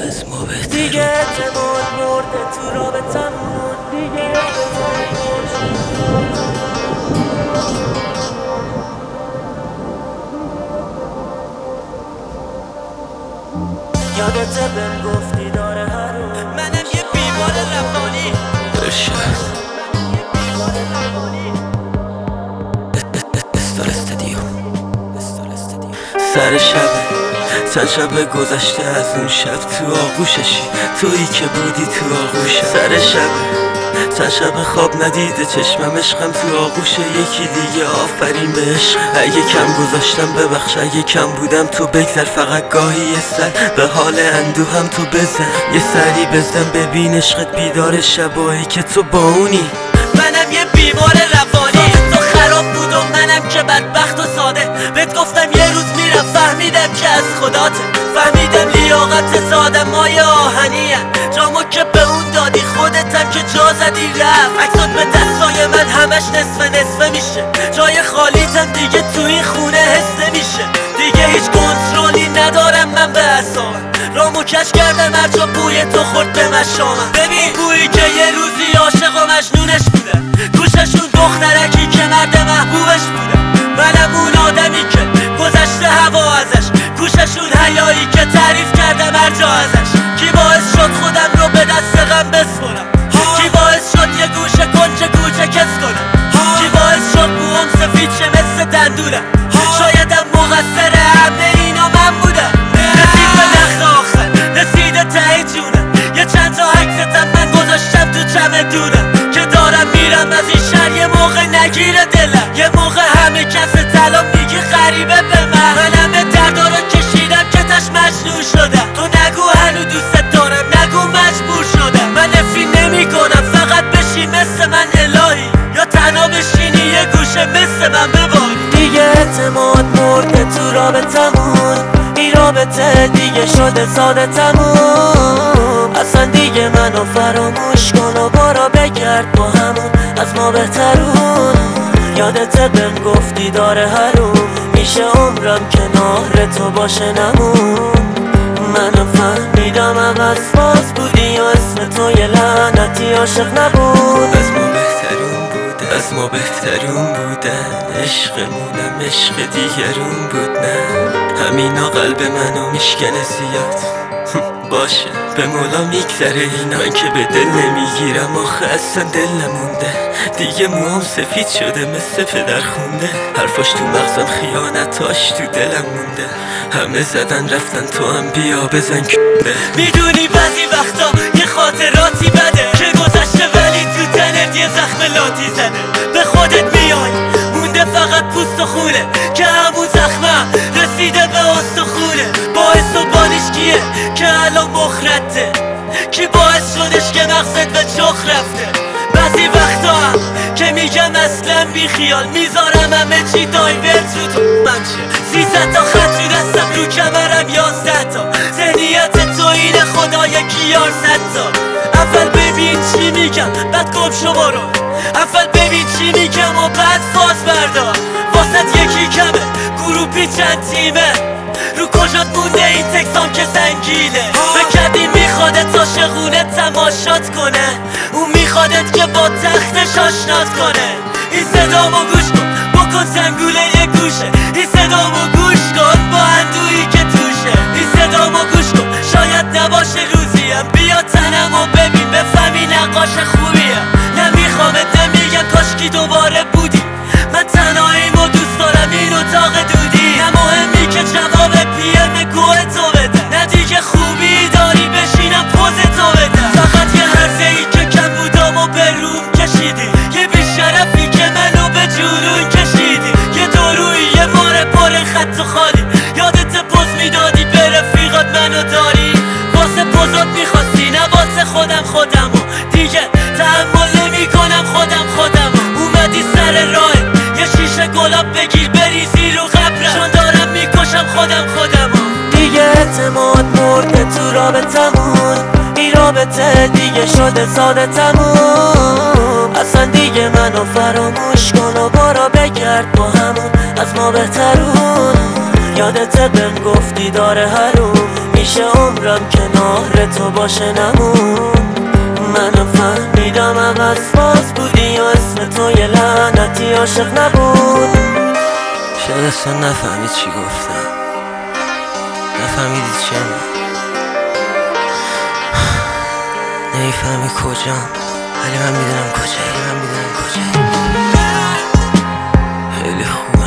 از ما بهتر دیگه اعتماد مرده تو رابطمون دیگه یادت بهم گفتی داره هرون منم یه بیمار روانی ارشد سر شبه چند شب گذشته از اون شب تو آغوششی تویی که بودی تو آغوشم سر شبه چند شب خواب ندیده چشمم عشقم تو آغوش یکی دیگه آفرین به عشق اگه کم گذاشتم ببخش اگه کم بودم تو بگذر فقط گاهی یه سر به حال اندوهم تو بزن یه سری بزن ببین عشقت بیدار شبایی که تو با اونی منم یه بیمار روانی تو خراب بود و منم که بدبخت و ساده بهت گفتم یه روز میرم فهمیدم که از خداته فهمیدم لیاقت زادم مایه آهنیه جامو که به اون دادی خودتم که جا زدی رفت عکسات به دستای من همش نصفه میشه جای خالیتم دیگه تو این خونه حس نمیشه دیگه هیچ کنترلی ندارم من به اعصابم رامو کش کردم هر جا بوی تو خورد به مشامم ببین بویی که یه روزی عاشق و مجنونش بودم گوششون دخترکی که مرد محبوبش بودم منم اون آدمی که گذشته هوا ازش گوششون حیایی که تعریف کردم هر جا ازش کی باعث شد خودم رو به دست غم بسپرم کی باعث شد یه گوشه کنچه کوچه کس کنم کی باعث شد موام سفید شه مثل دندونم شایدم مقصر همه اینا من بودم رسید به نخل آخر رسیده ته جونم یه چند تا عکستم من گذاشتم تو چمدونم که دارم میرم از این شهر یه موقع نگیره دلم یه موقع همه کس طلا میگی غریبه به من همه دردا رو کشیدم که تش مجنون شدم تو نگو هنو دوست دارم نگو مجبور شدم من نفی نمی کنم فقط بشی مثل من الهی یا تنها بشینی یه گوشه مثل من بباری دیگه اعتماد مرده تو رابطمون این رابطه دیگه شده ساده تموم اصلا دیگه منو فراموش کن و برو بگرد با همون از ما بهترون یادت بهم گفتی داره هرون میشه عمرم کنار تو باشه نمون منم فهمیدم عوض باز بودی و اسم تو یه لعنتی عاشق نبود از ما بهترون بودن عشقمونم عشق دیگرون بود نه همینا قلب منو میشکنه زیاد باشه به مولا میگذره اینا من که به دل نمیگیرم آخه اصلا دل نمونده دیگه موام سفید شده مثل پدر خونده حرفاش تو مغزم خیانتاش تو دلم مونده همه زدن رفتن تو هم بیا بزن کنده میدونی بعضی وقتا یه خاطراتی بده که گذشته ولی تو تنت یه زخم لاتی زده به خودت میای مونده فقط پوست و خونه که همون زخمم رسیده به استخونه باعث و بانش کیه که الان مخرده کی باعث شدش که مغزت به چخ رفته بعضی وقتا هم که میگم اصلا بی خیال میذارم همه چی دایورت رو تو من شه 300 تا خط تو دستم رو کمرم 11 تا ذهنیت تو اینه خدا یکی یار 100 تا اول ببین چی میگم بعد گم شو برو اول ببین چی میگم و بعد فاز بردار واسط یکی کمه گروپی چند تیمه رو کجات مونده این تکسام که سنگینه بکردی میخوادت عاشقونه تماشات کنه اون میخوادت که با تختش آشنات کنه این صدامو گوش کن بکن زنگوله یه گوشه این صدامو گوش کن با اندویی که توشه این صدامو گوش کن شاید نباشه روزیم بیا تنمو ببین بفهمی نقاش خوبیم نمیخوامت نمیگم کاشکی دوباره بودی من تنهاییمو دوست دارم این اتاق دودی نه مهمی که جواب پیم گوه تو بدم نه دیگه خوبی داری بشینم پوز تو بدم فقط یه هرزه ای که کم بودم و به روم کشیدی یه بیشرفی که منو به جنون کشیدی یه دورویی یه ماره پر خط و خالی یادت پوز میدادی به رفیقات منو داری واسه پوزات میخواستی نه واسه خودمو دیگه تحمل نمی کنم خودمو اومدی سر راه یه شیشه گلاب بگیر بریزی رو قبرم چون دارم میکشم خودمو دیگه اعتماد مرده تو رابطمون این رابطه دیگه شده ساده تموم اصلا دیگه منو فراموش کن و برو بگرد با همون از ما بهترون یادت بهم گفتی داره هرون همیشه عمرم کنار تو باشه نمون. منو فهمیدم عوض باز بودی و اسم تو یه لعنتی عاشق نبود. شاید اصلا نفهمید چی گفتم، نفهمیدی چیم، نمیفهمی کجام، ولی من میدونم کجایی، خیلی خوب.